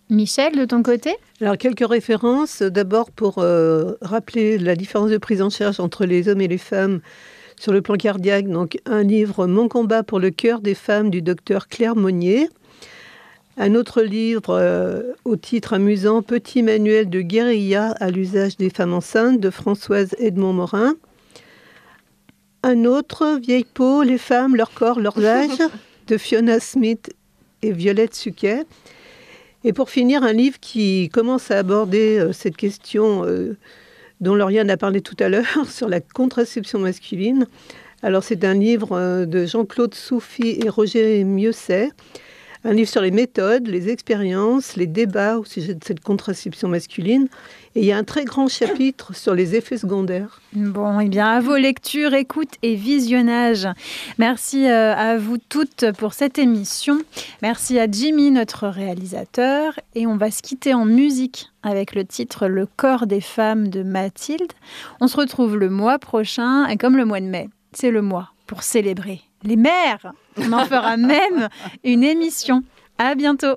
Michel, de ton côté ? Alors, quelques références. D'abord, pour rappeler la différence de prise en charge entre les hommes et les femmes sur le plan cardiaque. Donc, un livre, Mon combat pour le cœur des femmes, du docteur Claire Monnier. Un autre livre au titre amusant, Petit manuel de guérilla à l'usage des femmes enceintes, de Françoise Edmond-Morin. Un autre, Vieille peau, les femmes, leur corps, leurs âges, de Fiona Smith et Violette Suquet. Et pour finir, un livre qui commence à aborder cette question dont Lauriane a parlé tout à l'heure, sur la contraception masculine. Alors, c'est un livre de Jean-Claude Soufi et Roger Mieuxet. Un livre sur les méthodes, les expériences, les débats au sujet de cette contraception masculine. Et il y a un très grand chapitre sur les effets secondaires. Bon, eh bien, à vos lectures, écoutes et visionnages. Merci à vous toutes pour cette émission. Merci à Jimmy, notre réalisateur. Et on va se quitter en musique avec le titre « Le corps des femmes » de Mathilde. On se retrouve le mois prochain. Et comme le mois de mai, c'est le mois pour célébrer les mères. On en fera même une émission. À bientôt.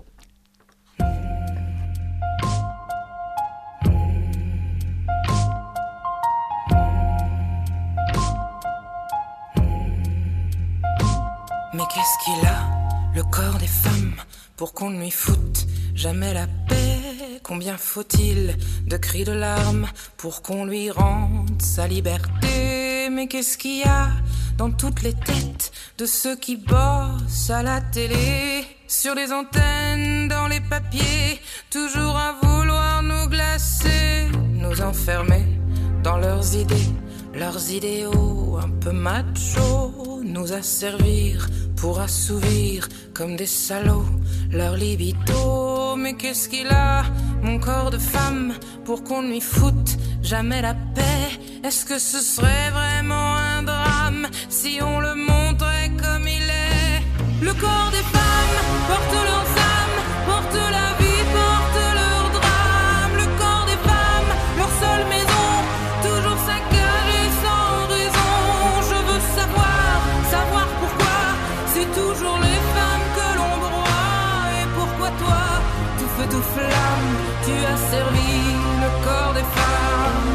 Mais qu'est-ce qu'il a, le corps des femmes, pour qu'on ne lui foute jamais la paix? Combien faut-il de cris de larmes pour qu'on lui rende sa liberté? Mais qu'est-ce qu'il y a dans toutes les têtes de ceux qui bossent à la télé, sur les antennes, dans les papiers, toujours à vouloir nous glacer, nous enfermer dans leurs idéaux un peu machos, nous asservir pour assouvir comme des salauds leur libido. Mais qu'est-ce qu'il a, mon corps de femme, pour qu'on ne lui foute jamais la paix? Est-ce que ce serait vraiment un drame si on le montrait comme il est? Le corps des femmes porte leurs âmes, porte la vie, porte leur drame. Le corps des femmes, leur seule maison, toujours saccagée sans raison. Je veux savoir pourquoi c'est toujours les femmes que l'on broie. Et pourquoi toi, tout feu, tout flamme, tu as servi le corps des femmes.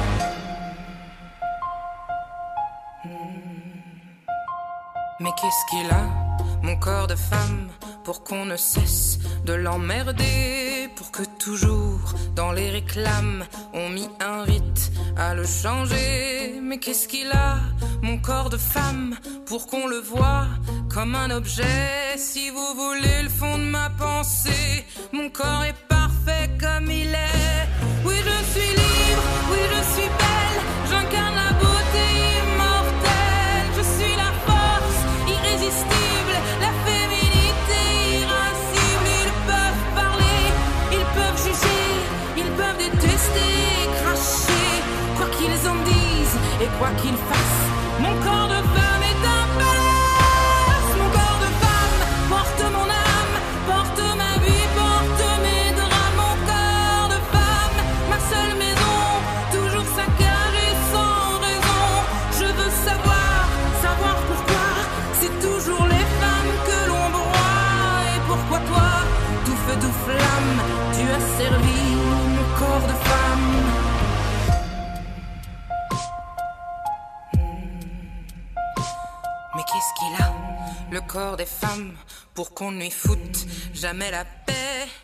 Mais qu'est-ce qu'il a, mon corps de femme, pour qu'on ne cesse de l'emmerder, pour que toujours dans les réclames on m'y invite à le changer? Mais qu'est-ce qu'il a, mon corps de femme, pour qu'on le voit comme un objet? Si vous voulez le fond de ma pensée, mon corps est parfait comme il est. Oui, je suis libre, oui, je suis belle, j'incarne la beauté immortelle. Je suis la force irrésistible, la féminité irascible. Ils peuvent parler, ils peuvent juger, ils peuvent détester, cracher, quoi qu'ils en disent et quoi qu'ils fassent. Mon corps de femme est un palace. Mon corps de femme porte mon âme, porte ma vie, porte mes drames. Mon corps de femme, ma seule maison, toujours saccagée sans raison. Je veux savoir pourquoi c'est toujours les femmes que l'on broie. Et pourquoi toi, tout feu, tout flamme, tu as servi mon corps de femme. Mais qu'est-ce qu'il a, le corps des femmes, pour qu'on ne lui foute jamais la paix?